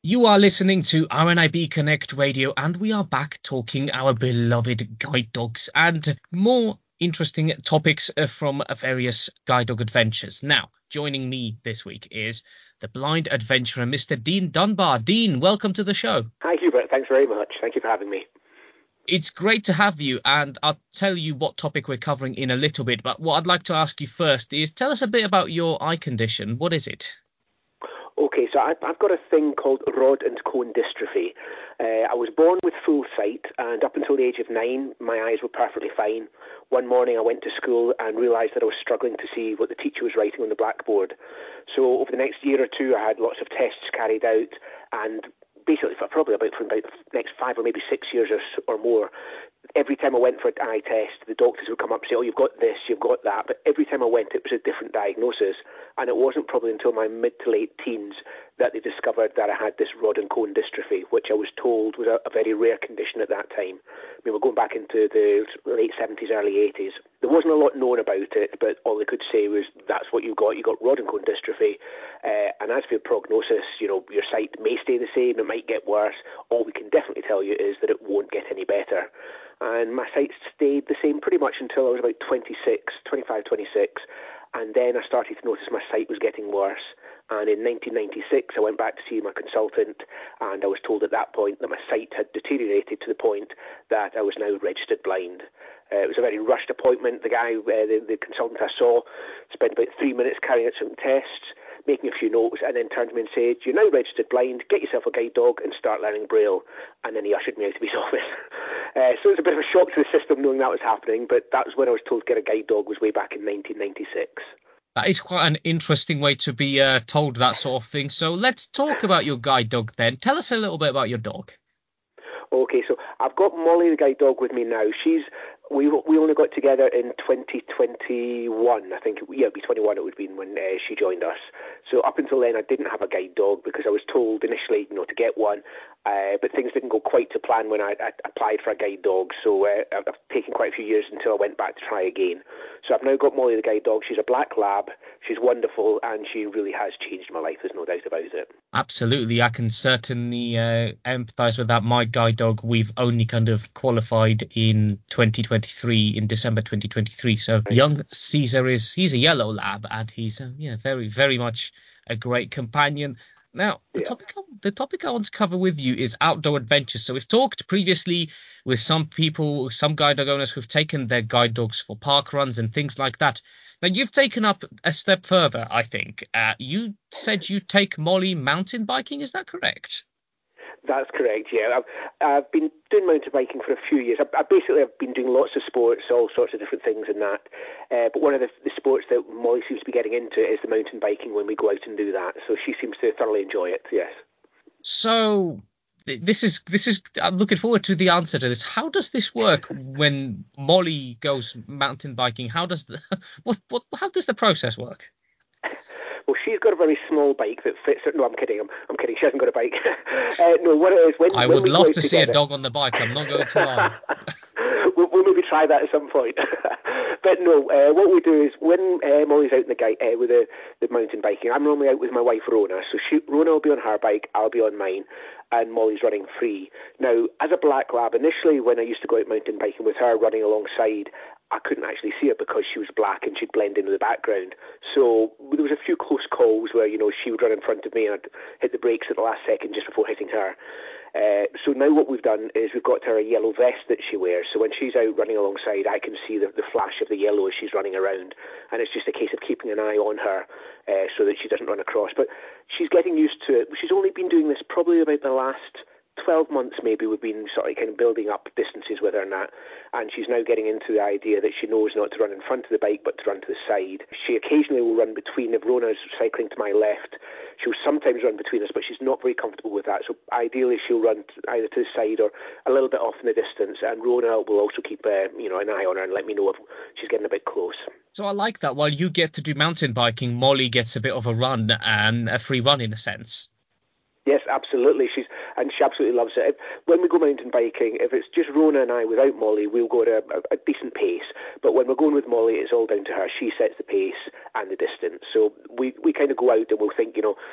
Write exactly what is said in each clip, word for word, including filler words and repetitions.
You are listening to R N I B Connect Radio, and we are back talking our beloved guide dogs and more interesting topics from various guide dog adventures. Now, joining me this week is the blind adventurer, Mister Dean Dunbar. Dean, welcome to the show. Hi, Hubert. Thanks very much. Thank you for having me. It's great to have you, and I'll tell you what topic we're covering in a little bit. But what I'd like to ask you first is tell us a bit about your eye condition. What is it? Okay, so I've, I've got a thing called rod and cone dystrophy. Uh, I was born with full sight, and up until the age of nine, my eyes were perfectly fine. One morning I went to school and realised that I was struggling to see what the teacher was writing on the blackboard. So over the next year or two, I had lots of tests carried out, and basically for probably about for about the next five or maybe six years or, or more, every time I went for an eye test, the doctors would come up and say, oh, you've got this, you've got that. But every time I went, it was a different diagnosis. And it wasn't probably until my mid to late teens that they discovered that I had this rod and cone dystrophy, which I was told was a, a very rare condition at that time. I mean, we're going back into the late seventies, early eighties. There wasn't a lot known about it, but all they could say was, that's what you got. You got rod and cone dystrophy. Uh, and as for your prognosis, you know, your sight may stay the same, it might get worse. All we can definitely tell you is that it won't get any better. And my sight stayed the same pretty much until I was about twenty-six, twenty-five, twenty-six. And then I started to notice my sight was getting worse. And in nineteen ninety-six, I went back to see my consultant, and I was told at that point that my sight had deteriorated to the point that I was now registered blind. Uh, it was a very rushed appointment. The guy, uh, the, the consultant I saw, spent about three minutes carrying out some tests, making a few notes, and then turned to me and said, you're now registered blind, get yourself a guide dog and start learning Braille. And then he ushered me out of his office. Uh, so it was a bit of a shock to the system knowing that was happening, but that was when I was told to get a guide dog, was way back in nineteen ninety-six. That is quite an interesting way to be uh, told that sort of thing. So let's talk about your guide dog then. Tell us a little bit about your dog. Okay, so I've got Molly the guide dog with me now. She's we we only got together in twenty twenty-one. I think yeah, it'd be twenty-one. It would have been when uh, she joined us. So up until then, I didn't have a guide dog because I was told initially, you know, to get one. Uh, but things didn't go quite to plan when I, I applied for a guide dog. So uh, I've taken quite a few years until I went back to try again. So I've now got Molly the guide dog. She's a black lab. She's wonderful, and she really has changed my life. There's no doubt about it. Absolutely. I can certainly uh, empathise with that. My guide dog, we've only kind of qualified in twenty twenty-three, in December twenty twenty-tee. So right. Young Caesar is, he's a yellow lab, and he's uh, yeah, very, very much a great companion. Now, the, yeah. topic, the topic I want to cover with you is outdoor adventures. So we've talked previously with some people, some guide dog owners who've taken their guide dogs for park runs and things like that. Now, you've taken up a step further, I think. Uh, you said you take Molly mountain biking. Is that correct? That's correct, yeah. I've, I've been doing mountain biking for a few years. I, I basically have been doing lots of sports, all sorts of different things in that. Uh, but one of the, the sports that Molly seems to be getting into is the mountain biking when we go out and do that. So she seems to thoroughly enjoy it, yes. So this is, this is, I'm looking forward to the answer to this. How does this work when Molly goes mountain biking? How does the, what, what, how does the process work? Well, she's got a very small bike that fits her. No, I'm kidding. I'm, I'm kidding. She hasn't got a bike. uh, no, what it is, when I when would we love go to together, see a dog on the bike. I'm not going to lie. we'll, we'll maybe try that at some point. But no, uh, what we do is when uh, Molly's out in the guy uh, with the, the mountain biking, I'm normally out with my wife Rona. So she, Rona will be on her bike, I'll be on mine, and Molly's running free. Now, as a black lab, initially when I used to go out mountain biking with her running alongside, I couldn't actually see her because she was black and she'd blend into the background. So there was a few close calls where, you know, she would run in front of me and I'd hit the brakes at the last second just before hitting her. Uh, so now what we've done is we've got her a yellow vest that she wears. So when she's out running alongside, I can see the, the flash of the yellow as she's running around. And it's just a case of keeping an eye on her uh, so that she doesn't run across. But she's getting used to it. She's only been doing this probably about the last twelve months maybe. We've been sort of kind of building up distances with her and that, and she's now getting into the idea that she knows not to run in front of the bike but to run to the side. She occasionally will run between. If Rona's cycling to my left, she'll sometimes run between us, but she's not very comfortable with that, so ideally she'll run either to the side or a little bit off in the distance, and Rona will also keep uh, you know an eye on her and let me know if she's getting a bit close. So I like that. While you get to do mountain biking, Molly gets a bit of a run, and a free run in a sense. Yes, absolutely. She's and she absolutely loves it. When we go mountain biking, if it's just Rona and I without Molly, we'll go at a, a, a decent pace. But when we're going with Molly, it's all down to her. She sets the pace and the distance. So we, we kind of go out and we'll think, you know,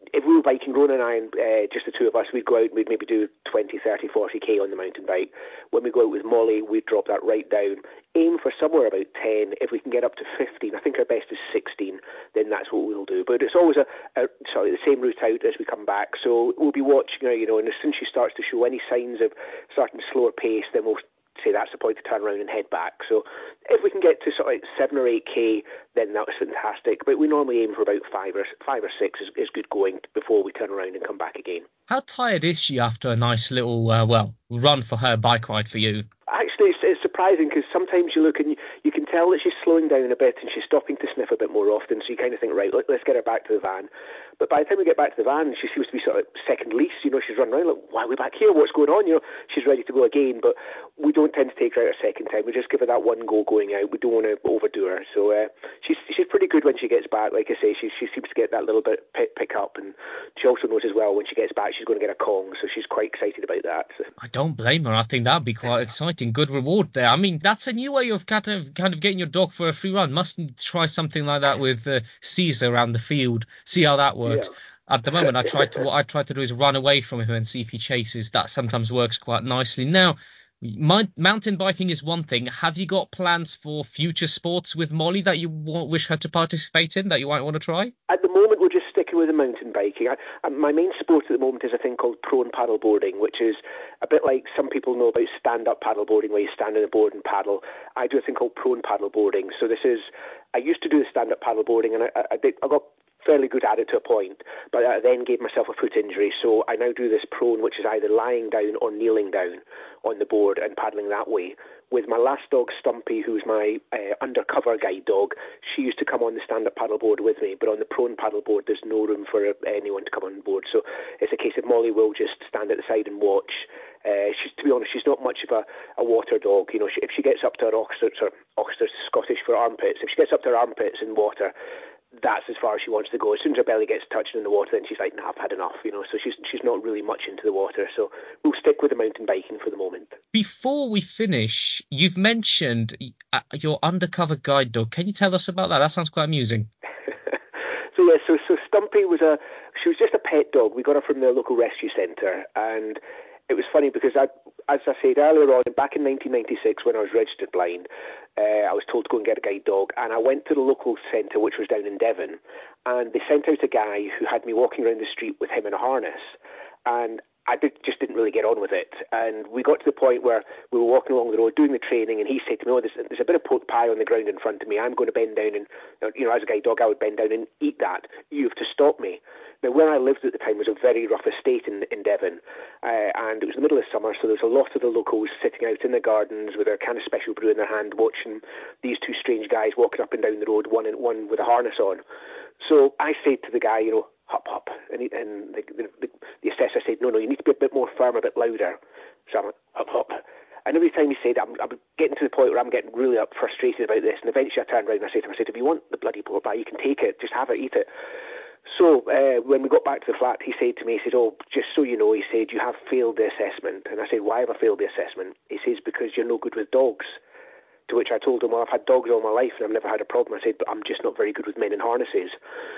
if we were biking, Rona and I, and uh, just the two of us, we'd go out and we'd maybe do twenty, thirty, forty k on the mountain bike. When we go out with Molly, we'd drop that right down. Aim for somewhere about ten. If we can get up to fifteen, I think our best is sixteen, then that's what we'll do. But it's always a, a sorry, the same route out as we come back. So we'll be watching her, you know, and as soon as she starts to show any signs of starting to slower pace, then we'll say that's the point to turn around and head back. So if we can get to sort of like seven or eight k, then that's fantastic. But we normally aim for about five or five or six is, is good going before we turn around and come back again. How tired is she after a nice little, uh, well, run for her, bike ride for you? Actually, it's, it's surprising because sometimes you look and you, you can tell that she's slowing down a bit and she's stopping to sniff a bit more often. So you kind of think, right, let, let's get her back to the van. But by the time we get back to the van, she seems to be sort of second lease. You know, she's running around like, why are we back here? What's going on? You know, she's ready to go again. But we don't tend to take her out a second time. We just give her that one go going out. We don't want to overdo her. So uh, she's she's pretty good when she gets back. Like I say, she she seems to get that little bit pick, pick up. And she also knows as well when she gets back, she's going to get a Kong. So she's quite excited about that. So. I don't blame her. I think that'd be quite exciting. Good reward there. I mean, that's a new way of kind of kind of getting your dog for a free run. Mustn't try something like that with uh, Caesar around the field. See how that works. Yeah. At the moment, I try to what I try to do is run away from him and see if he chases. That sometimes works quite nicely. Now, my, mountain biking is one thing. Have you got plans for future sports with Molly that you want, wish her to participate in, that you might want to try? At the moment, we're just sticking with the mountain biking. I, I, my main sport at the moment is a thing called prone paddle boarding, which is a bit like some people know about stand-up paddle boarding, where you stand on a board and paddle. I do a thing called prone paddle boarding. So this is, I used to do the stand-up paddle boarding, and I, I, I, did, I got fairly good at it to a point, but I then gave myself a foot injury, so I now do this prone, which is either lying down or kneeling down on the board and paddling that way. With my last dog, Stumpy, who's my uh, undercover guide dog, she used to come on the stand-up paddle board with me, but on the prone paddle board, there's no room for uh, anyone to come on board, so it's a case of Molly will just stand at the side and watch. Uh, she's, to be honest, she's not much of a, a water dog. You know, she, if she gets up to her oxters, or oxters, Scottish for armpits, if she gets up to her armpits in water, that's as far as she wants to go. As soon as her belly gets touched in the water, then she's like, nah, I've had enough, you know. So she's she's not really much into the water. So we'll stick with the mountain biking for the moment. Before we finish, you've mentioned uh, your undercover guide dog. Can you tell us about that? That sounds quite amusing. so yeah, so so Stumpy was a she was just a pet dog. We got her from the local rescue centre, and it was funny because I, as I said earlier on, back in nineteen ninety-six when I was registered blind, uh, I was told to go and get a guide dog, and I went to the local centre, which was down in Devon, and they sent out a guy who had me walking around the street with him in a harness, and I did, just didn't really get on with it. And we got to the point where we were walking along the road doing the training, and he said to me, oh, there's, there's a bit of pork pie on the ground in front of me. I'm going to bend down and, you know, as a guide dog, I would bend down and eat that. You have to stop me. Now, where I lived at the time was a very rough estate in, in Devon, uh, and it was the middle of summer, so there was a lot of the locals sitting out in the gardens with their kind of special brew in their hand, watching these two strange guys walking up and down the road, one in, one with a harness on. So I said to the guy, you know, hop, hop. And, he, and the, the, the assessor said, no, no, you need to be a bit more firm, a bit louder. So I'm like, hop, hop. And every time he said, I'm, I'm getting to the point where I'm getting really up frustrated about this. And eventually I turned around and I said to him, I said, if you want the bloody pork pie, you can take it. Just have it, eat it. So uh, when we got back to the flat, he said to me, he said, oh, just so you know, he said, you have failed the assessment. And I said, why have I failed the assessment? He says, because you're no good with dogs. To which I told him, well, I've had dogs all my life and I've never had a problem. I said, but I'm just not very good with men in harnesses.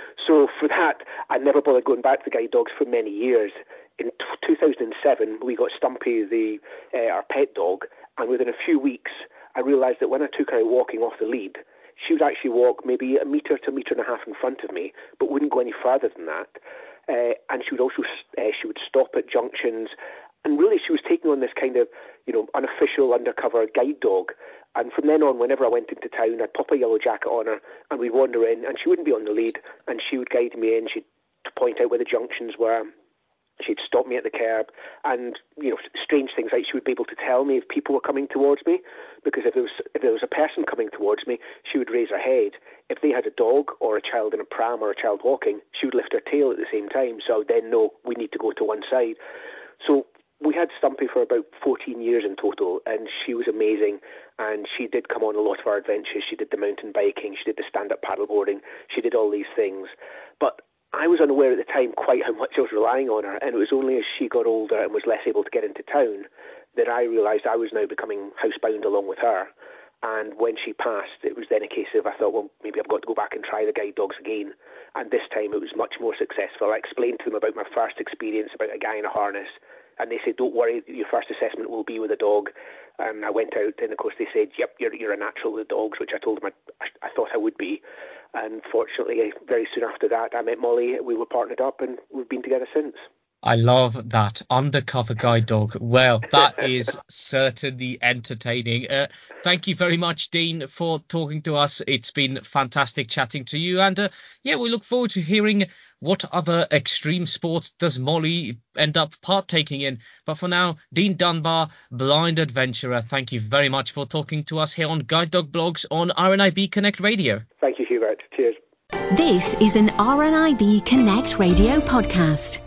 So for that, I never bothered going back to guide dogs for many years. In two thousand seven, we got Stumpy, the uh, our pet dog, and within a few weeks, I realised that when I took her out walking off the lead, she would actually walk maybe a metre to a metre and a half in front of me, but wouldn't go any further than that. Uh, and she would also uh, she would stop at junctions. And really, she was taking on this kind of, you know, unofficial undercover guide dog. And from then on, whenever I went into town, I'd pop a yellow jacket on her, and we'd wander in, and she wouldn't be on the lead, and she would guide me in. She'd point out where the junctions were. She'd stop me at the curb, and, you know, strange things like she would be able to tell me if people were coming towards me, because if there was if there was a person coming towards me, she would raise her head. If they had a dog or a child in a pram or a child walking, she would lift her tail at the same time. So I would then know we need to go to one side. So we had Stumpy for about fourteen years in total, and she was amazing, and she did come on a lot of our adventures. She did the mountain biking, she did the stand-up paddleboarding, she did all these things. But I was unaware at the time quite how much I was relying on her, and it was only as she got older and was less able to get into town that I realised I was now becoming housebound along with her. And when she passed, it was then a case of, I thought, well, maybe I've got to go back and try the guide dogs again. and this time it was much more successful. I explained to them about my first experience about a guy in a harness, and they said, don't worry, your first assessment will be with a dog. And I went out, and of course they said, yep, you're, you're a natural with dogs, which I told them I, I thought I would be. And fortunately, very soon after that, I met Molly, we were partnered up, and we've been together since. I love that. Undercover guide dog. Well, that is certainly entertaining. Uh, thank you very much, Dean, for talking to us. It's been fantastic chatting to you. And uh, yeah, we look forward to hearing what other extreme sports does Molly end up partaking in. But for now, Dean Dunbar, blind adventurer, thank you very much for talking to us here on Guide Dog Blogs on R N I B Connect Radio. Thank you, Hubert. Cheers. This is an R N I B Connect Radio podcast.